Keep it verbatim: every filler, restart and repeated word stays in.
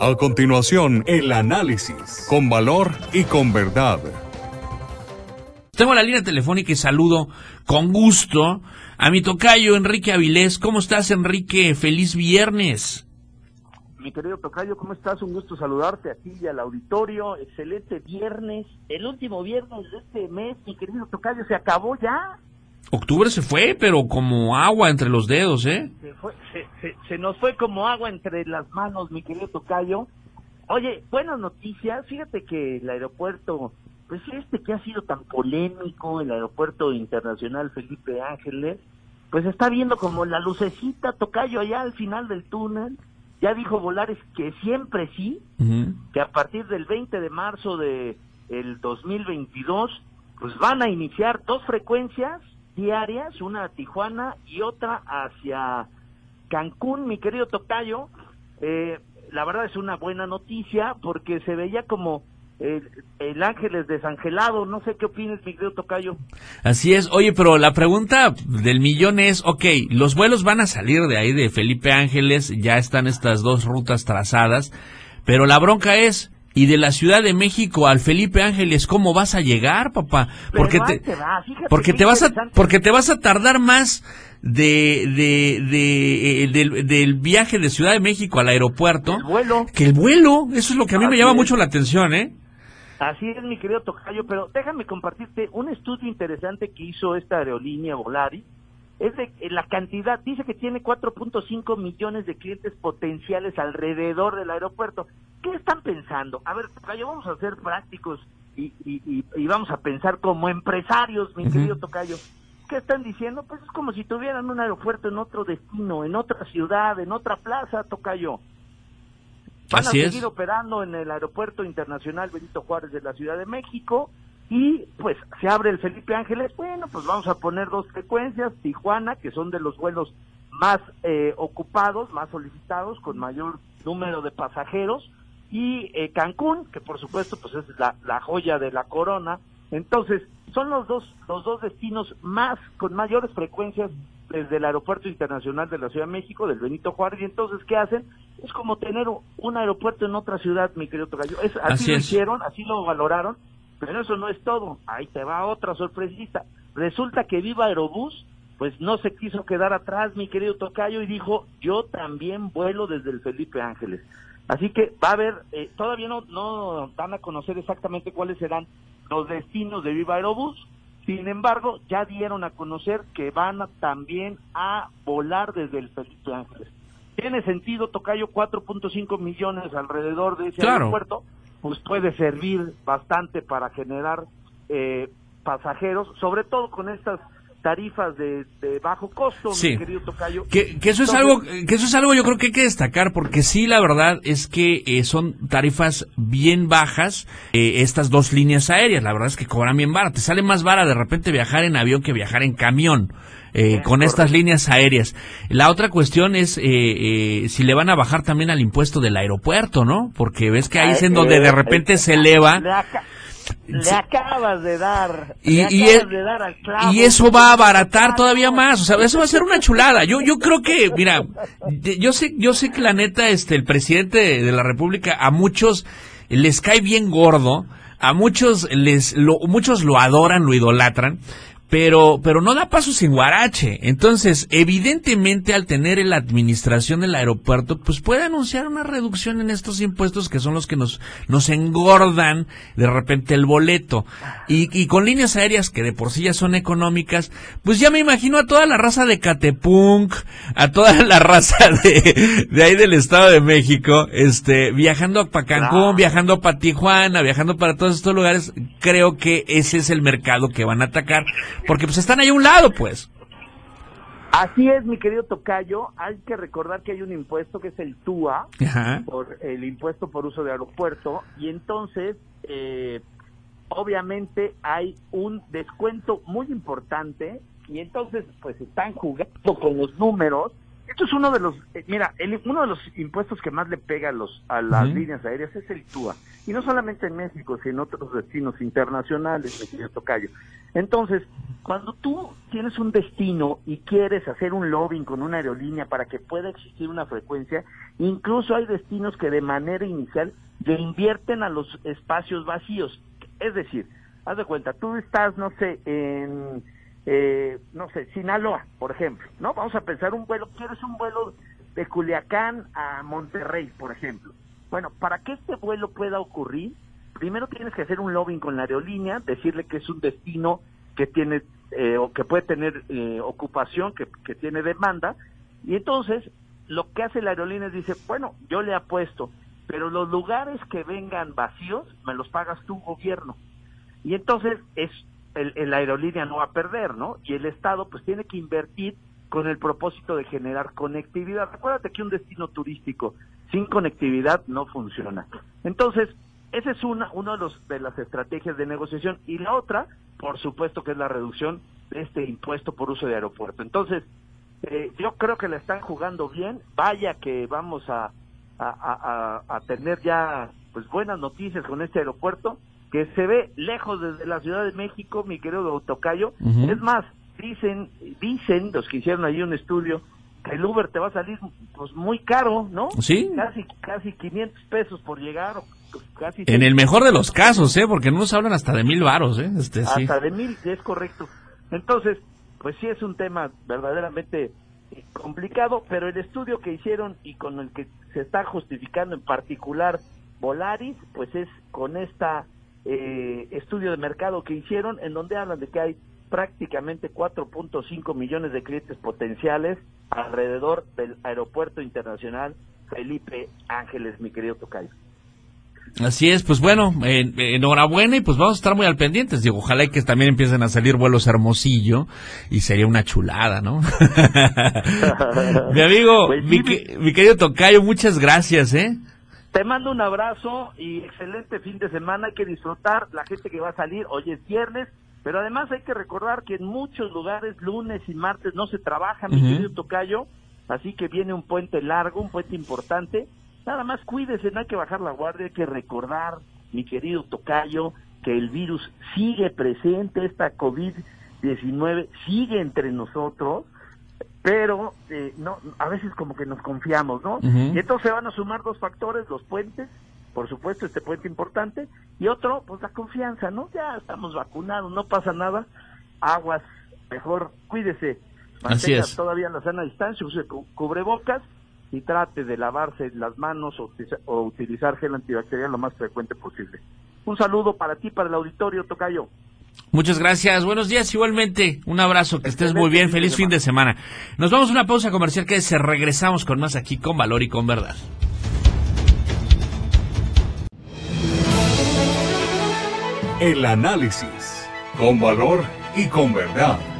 A continuación, el análisis, con valor y con verdad. Tengo la línea telefónica y saludo con gusto a mi tocayo Enrique Avilés. ¿Cómo estás, Enrique? Feliz viernes. Mi querido tocayo, ¿cómo estás? Un gusto saludarte a ti y al auditorio. Excelente viernes, el último viernes de este mes, mi querido tocayo, se acabó ya. Octubre se fue, pero como agua entre los dedos, ¿eh? Se, fue, se, se, se nos fue como agua entre las manos, mi querido tocayo. Oye, buenas noticias. Fíjate que el aeropuerto, pues este que ha sido tan polémico, el aeropuerto internacional Felipe Ángeles, pues está viendo como la lucecita, tocayo, allá al final del túnel. Ya dijo Volaris que siempre sí, uh-huh. que a partir del veinte de marzo de el dos mil veintidós, pues van a iniciar dos frecuencias diarias, una a Tijuana y otra hacia Cancún, mi querido tocayo. Eh, la verdad es una buena noticia porque se veía como el, el Ángeles desangelado. No sé qué opinas, mi querido tocayo. Así es. Oye, pero la pregunta del millón es, ok, los vuelos van a salir de ahí de Felipe Ángeles, ya están estas dos rutas trazadas, pero la bronca es, y de la Ciudad de México al Felipe Ángeles, ¿cómo vas a llegar, papá? Porque te, te va, porque te vas a, porque te vas a tardar más de, de, de, de del, del viaje de Ciudad de México al aeropuerto el vuelo. que el vuelo. Eso es lo que a mí Así me llama es. mucho la atención, ¿eh? Así es, mi querido tocayo, pero déjame compartirte un estudio interesante que hizo esta aerolínea Volaris. Es de la cantidad, dice que tiene cuatro punto cinco millones de clientes potenciales alrededor del aeropuerto. ¿Qué están pensando? A ver, tocayo, vamos a ser prácticos y, y, y, y vamos a pensar como empresarios, mi uh-huh. querido tocayo. ¿Qué están diciendo? Pues es como si tuvieran un aeropuerto en otro destino, en otra ciudad, en otra plaza, tocayo. Van Así a seguir es. operando en el Aeropuerto Internacional Benito Juárez de la Ciudad de México y pues se abre el Felipe Ángeles. Bueno, pues vamos a poner dos frecuencias, Tijuana, que son de los vuelos más eh, ocupados, más solicitados, con mayor número de pasajeros, y eh, Cancún, que por supuesto pues es la, la joya de la corona. Entonces, son los dos los dos destinos más con mayores frecuencias desde el Aeropuerto Internacional de la Ciudad de México, del Benito Juárez. Y entonces, ¿qué hacen? Es como tener un aeropuerto en otra ciudad, mi querido tocayo. Es, así, así lo es. hicieron, así lo valoraron, pero eso no es todo. Ahí te va otra sorpresita. Resulta que Viva Aerobús, pues no se quiso quedar atrás, mi querido tocayo, y dijo, yo también vuelo desde el Felipe Ángeles. Así que va a haber, eh, todavía no, no van a conocer exactamente cuáles serán los destinos de Viva Aerobús. Sin embargo, ya dieron a conocer que van a, también a volar desde el Felipe Ángeles. Tiene sentido, tocayo, cuatro punto cinco millones alrededor de ese claro. aeropuerto, pues puede servir bastante para generar eh, pasajeros, sobre todo con estas tarifas de, de bajo costo, sí. mi querido tocayo. Que, que eso Entonces, es algo, que eso es algo yo creo que hay que destacar, porque sí, la verdad es que eh, son tarifas bien bajas, eh, estas dos líneas aéreas, la verdad es que cobran bien barato, te sale más barato de repente viajar en avión que viajar en camión. Eh, con correcto. Estas líneas aéreas. La otra cuestión es eh, eh, si le van a bajar también al impuesto del aeropuerto, ¿no? Porque ves que ahí es en donde de repente se eleva. Le acabas de dar, y, le y, acabas es, de dar al clavo, y eso va a abaratar todavía más, o sea, eso va a ser una chulada. Yo yo creo que, mira, yo sé yo sé que la neta este el presidente de, de la República a muchos les cae bien gordo, a muchos les lo muchos lo adoran, lo idolatran. Pero, pero no da paso sin guarache. Entonces, evidentemente, al tener la administración del aeropuerto, pues puede anunciar una reducción en estos impuestos que son los que nos, nos engordan de repente el boleto. Y, y con líneas aéreas que de por sí ya son económicas, pues ya me imagino a toda la raza de Catepunk, a toda la raza de, de ahí del Estado de México, este, viajando para Cancún, claro. viajando para Tijuana, viajando para todos estos lugares. Creo que ese es el mercado que van a atacar. Porque pues están ahí a un lado, pues. Así es, mi querido tocayo. Hay que recordar que hay un impuesto que es el T U A, Ajá. por el impuesto por uso de aeropuerto, y entonces, eh, obviamente hay un descuento muy importante, y entonces pues están jugando con los números. Esto es uno de los, eh, mira, el, uno de los impuestos que más le pega a, los, a las uh-huh. líneas aéreas es el T U A. Y no solamente en México, sino en otros destinos internacionales, mi querido tocayo. Entonces, cuando tú tienes un destino y quieres hacer un lobbying con una aerolínea para que pueda existir una frecuencia, incluso hay destinos que de manera inicial le invierten a los espacios vacíos. Es decir, haz de cuenta, tú estás, no sé, en... Eh, no sé, Sinaloa, por ejemplo, ¿no? Vamos a pensar un vuelo, quieres un vuelo de Culiacán a Monterrey, por ejemplo. Bueno, para que este vuelo pueda ocurrir, primero tienes que hacer un lobbying con la aerolínea, decirle que es un destino que tiene, eh, o que puede tener eh, ocupación, que, que tiene demanda, y entonces lo que hace la aerolínea es dice, bueno, yo le apuesto, pero los lugares que vengan vacíos, me los pagas tú, gobierno. Y entonces es El, el, la aerolínea no va a perder, ¿no? Y el Estado pues tiene que invertir con el propósito de generar conectividad. Acuérdate que un destino turístico sin conectividad no funciona. Entonces, esa es una uno de los de las estrategias de negociación. Y la otra, por supuesto, que es la reducción de este impuesto por uso de aeropuerto. Entonces, eh, yo creo que la están jugando bien. Vaya que vamos a, a, a, a tener ya pues buenas noticias con este aeropuerto, que se ve lejos desde la Ciudad de México, mi querido tocayo. Uh-huh. Es más, dicen, dicen los que hicieron ahí un estudio, que el Uber te va a salir pues muy caro, ¿no? Sí. Casi, casi quinientos pesos por llegar, o casi... En el mejor de los casos, ¿eh? Porque no nos hablan hasta de mil varos, ¿eh? Este, hasta sí. de mil, es correcto. Entonces, pues sí es un tema verdaderamente complicado, pero el estudio que hicieron y con el que se está justificando en particular Volaris, pues es con esta... Eh, estudio de mercado que hicieron, en donde hablan de que hay prácticamente cuatro punto cinco millones de clientes potenciales alrededor del Aeropuerto Internacional Felipe Ángeles, mi querido tocayo. Así es, pues bueno, eh, enhorabuena y pues vamos a estar muy al pendientes, digo, ojalá y que también empiecen a salir vuelos a Hermosillo y sería una chulada, ¿no? Mi amigo, pues, mi, que, mi querido tocayo, muchas gracias, ¿eh? Te mando un abrazo y excelente fin de semana. Hay que disfrutar la gente que va a salir. Hoy es viernes, pero además hay que recordar que en muchos lugares lunes y martes no se trabaja, mi uh-huh. querido tocayo, así que viene un puente largo, un puente importante. Nada más cuídese, no hay que bajar la guardia, hay que recordar, mi querido tocayo, que el virus sigue presente, esta COVID diecinueve sigue entre nosotros, pero eh, no, a veces como que nos confiamos, ¿no? Uh-huh. Y entonces van a sumar dos factores, los puentes, por supuesto, este puente importante, y otro, pues la confianza, ¿no? Ya estamos vacunados, no pasa nada, aguas, mejor cuídese, mantenga todavía la sana distancia, use cu- cubrebocas y trate de lavarse las manos o, o utilizar gel antibacterial lo más frecuente posible. Un saludo para ti, para el auditorio, tocayo. Muchas gracias, buenos días, igualmente, un abrazo, que estés muy bien, feliz fin de semana. Nos vamos a una pausa comercial, que se regresamos con más aquí con Valor y con Verdad. El análisis, con valor y con verdad.